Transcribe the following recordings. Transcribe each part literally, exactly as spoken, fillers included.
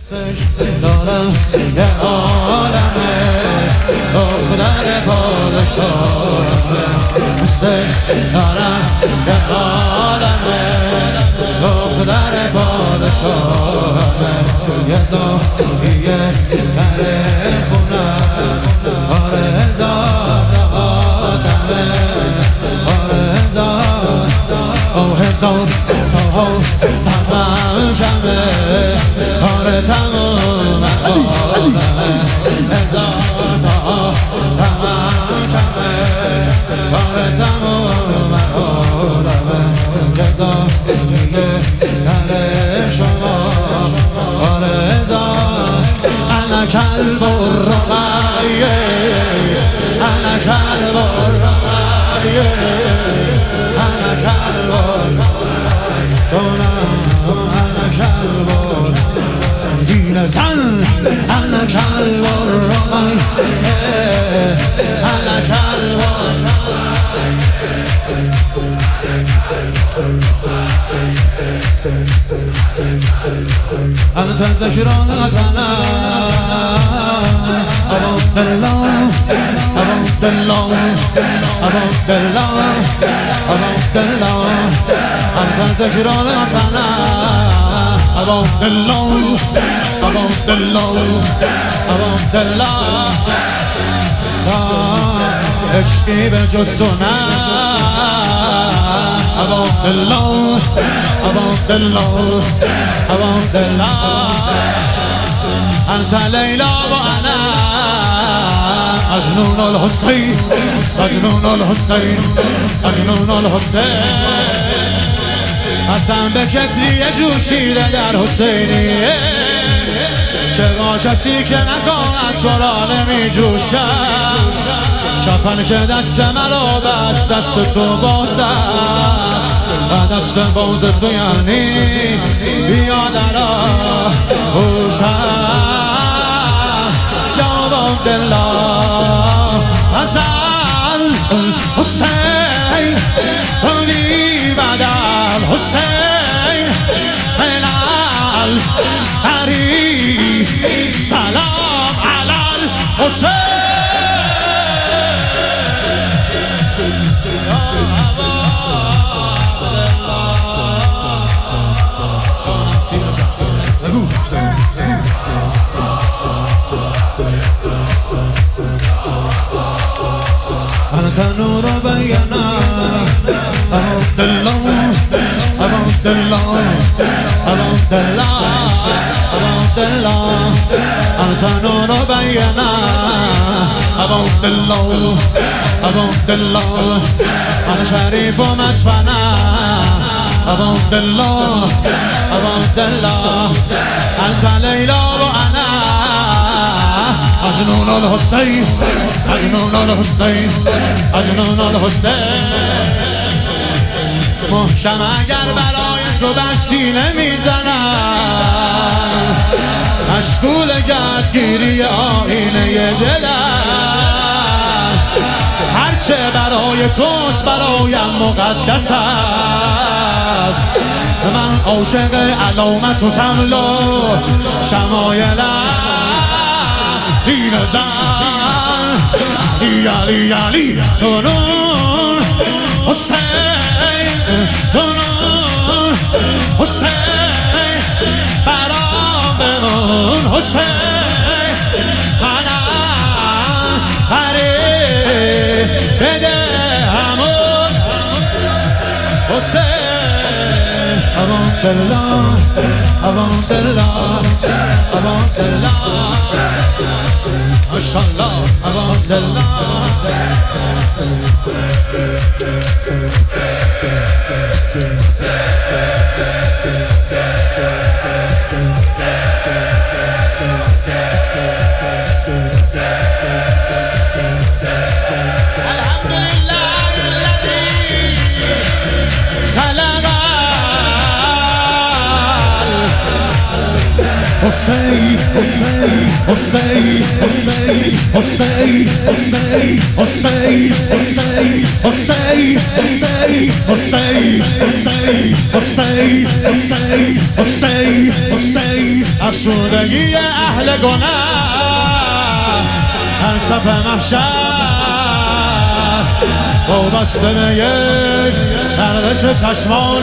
دارم یه عالمه دختر پادشاهمه دوستش دارم یه عالمه دختر پادشاهمه یه داخلیه در خونم آره هزار آدمه آره هزار آه هزار تا تمام جمعه آره تمام آدمه هزار تا تمام جمعه آره تمام آدمه یه داخلیه در شما آره هزار انا کلب الرقیه انا کلب الرقیه انا کلب انا کلب زین زن انا کلب الرقیه انا کلب أنا تذكرون حسنا أبوت الله أبوت الله أبوت الله أبوت الله أنا تذكرون حسنا أبوت الله أبوت الله أبوت الله عشقی به جز تو نه أبوت الله أبوت الله أبوت الله أنت ليلى وأنا مجنون الحسين مجنون الحسين مجنون الحسين حسن به کتری جوشیده در حسینیه که با کسی که نخواهد تو را نمی جوشد کفن که دست مرا بست دست تو باز است و دست باز تو یعنی بیا در آغوشم یا عبدالله ازل حسین رونی بدل حسین من الحری سلام علی الحسین أنت نور بينا أبوت الله أبوت الله أبوت الله أبوت الله أنت نور بينا أبوت الله أبوت الله أنا شريف مدفنا أبوت الله أبوت الله أنت ليلى وأنا مجنون الحسين مجنون الحسين مجنون الحسين محکم اگر برای تو بر سینه میزنم مشغول گردگیری آینه دلم هرچه برای توست برایم مقدس است من عاشق علامت و تملا شمایلم زین زن علی علی تنون حسین تنون حسین برام بمون حسین منم هره بده همون حسین أبوت الله أبوت الله أبوت الله ما شاء الله أبوت الله الحمد لله الذي خلق حسین حسین حسین حسین حسین حسین حسین حسین حسین حسین حسین حسین حسین حسین حسین حسین افسردگی اهل گناه هر صف محشر با بستن یک گردش چشمان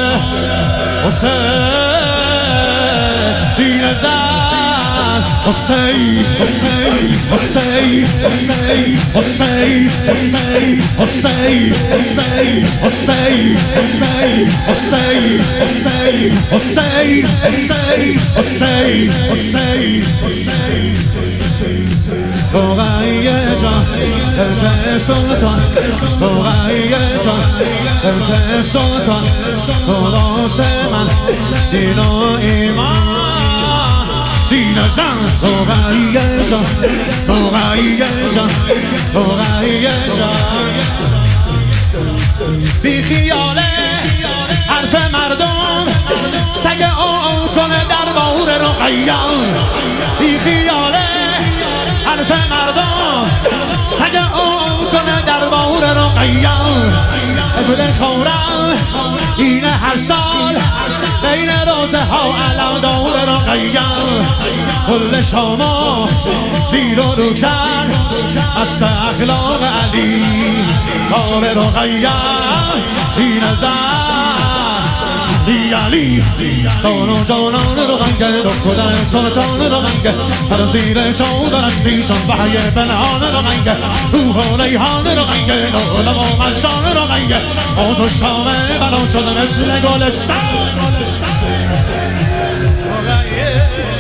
حسین سینه زن حسین حسین حسین حسین حسین حسین حسین حسین حسین حسین حسین حسین حسین حسین حسین حسین روغایی جان دلت سلطان روغایی جان دلت سلطان خلاص من دین و ایمان سینه زن روغایی جان روغایی جان روغایی جان بی خیاله حرف مردم سگ آن کنه در بار رقیان بی خیاله حرف مردم سگ آن کنه در بار رقیان ابن خورم این هر سال بین روزه ها علم دور رقیان کل شما زیر و رو کرد از اخلاق علی دار رقیان سینه زن علی علی جان و جانان رو غنگه رو کدر سلطان رو غنگه هر زیر چادر از پیشان وحی پنهان رو غنگه روح و ریحان رو غنگه نولم و مشان رو غنگه آت و شامه بنا شده مثل گلستان